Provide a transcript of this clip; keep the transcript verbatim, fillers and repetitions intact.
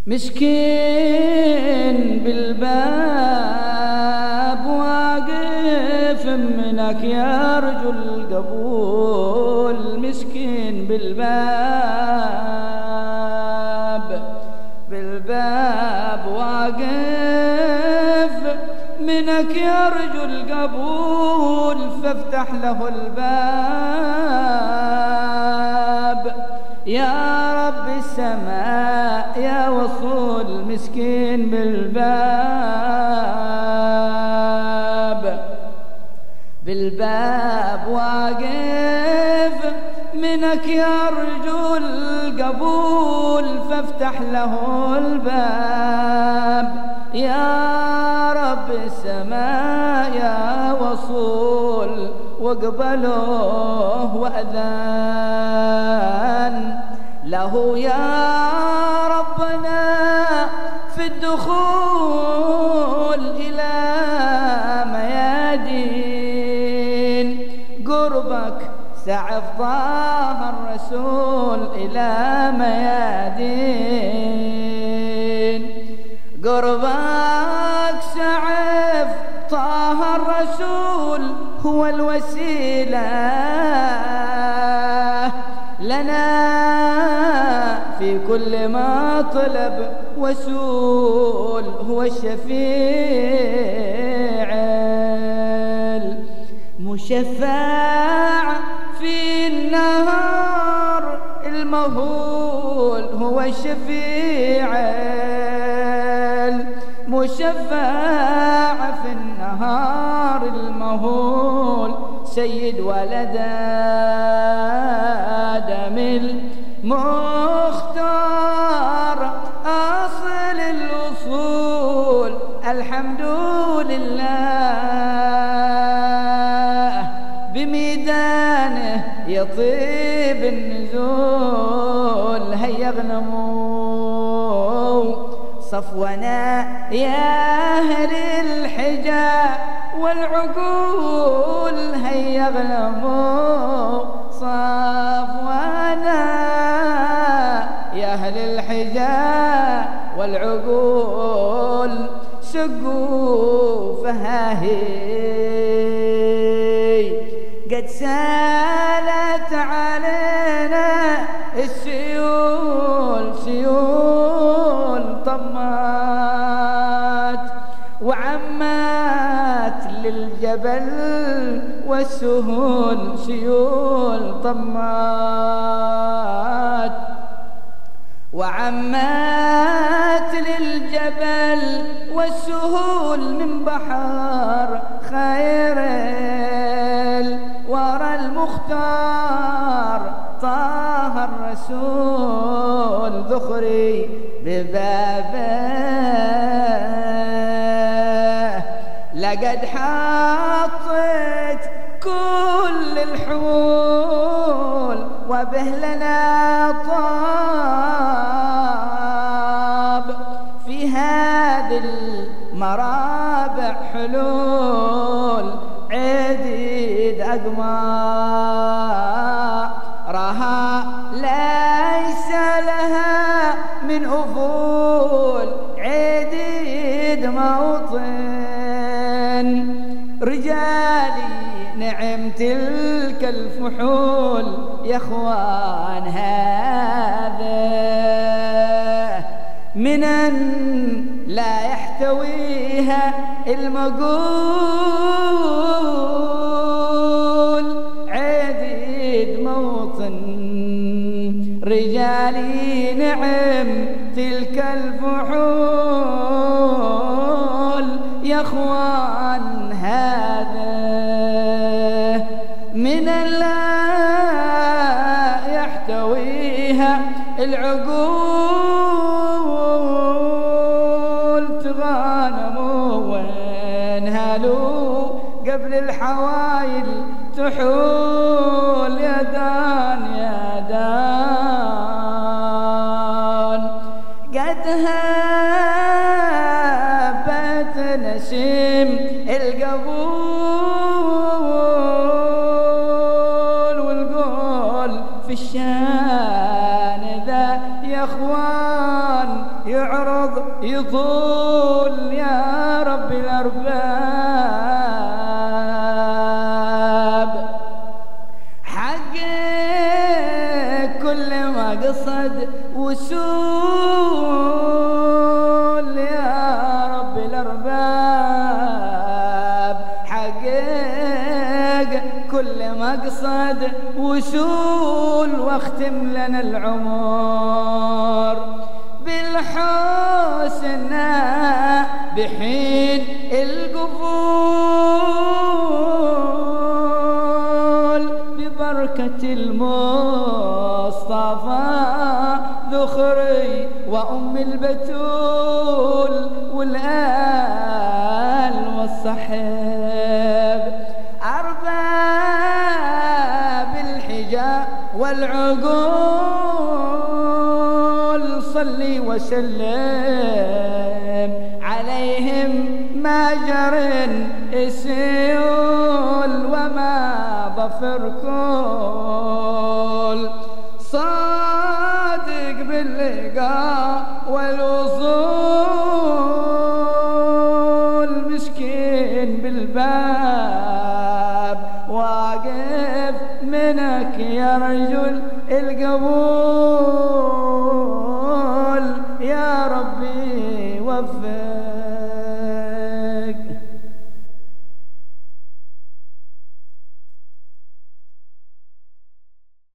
مسكين بالباب واقف منك يرجو القبول، مسكين بالباب بالباب واقف منك يرجو القبول، فافتح له الباب يا رب السماء يا وصول، مسكين بالباب بالباب واقف منك يرجو القبول، فافتح له الباب يا رب السماء يا وصول، واقبلوه وأذان له يا ربنا في الدخول إلى ميادين قربك، سعف طه الرسول إلى ميادين قربك، سعف طه الرسول هو الوسيلة لنا في كل ما طلب وسول، هو الشفيع المشفع في النهار المهول، هو الشفيع المشفع في النهار المهول، سيد ولد آدم المختار أصل الوصول، الحمد لله بميدانه يطيب النزول، هيا اغنموا صفونا يا أهل الحجاب والعقول، هيا اغنموا صفونا يا أهل الحجاب والعقول، سقوا فهاهي قد سالت علينا السيول، سيول طمات وعمات للجبل والسهول، سيول طمات وعمات للجبل والسهول، من بحر خير ورى المختار طه الرسول، ذخري ببابه لقد حطيت كل الحول، وبه لنا طاب في هذه المرابع حلول، عديد أقمارها ليس لها من أفول، عديد موطن رجالي نعم تلك الفحول، يا اخوان هذا منن لا يحتويها المقول، عديد موطن رجالي نعم تلك الفحول، يا اخوان هذا من لا يحتويها العقول، تغانموا وانهالوا قبل الحوايل تحول، يا دان يا دان قد هابت نسيم القبول، والقول في الشان ذا يا اخوان يعود يطول يا رب الأرباب. حقك كل ما قصد وسول يا رب الأرباب. حقك كل مقصد وسول واختم لنا العمر بالحسنى بحين القبول ببركة المصطفى ذخري وأم البتول والآل والصحب. أرباب الحجاب والعقول صلي وسلم عليهم ما جر السيول وما ظفركم